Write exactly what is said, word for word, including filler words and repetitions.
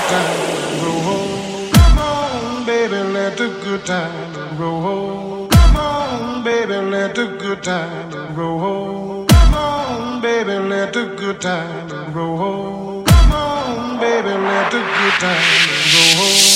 time roll. Come on, baby, let the good time roll. Come on, baby, let the good time roll. Come on, baby, let the good time roll. Come on, baby, let the good time roll.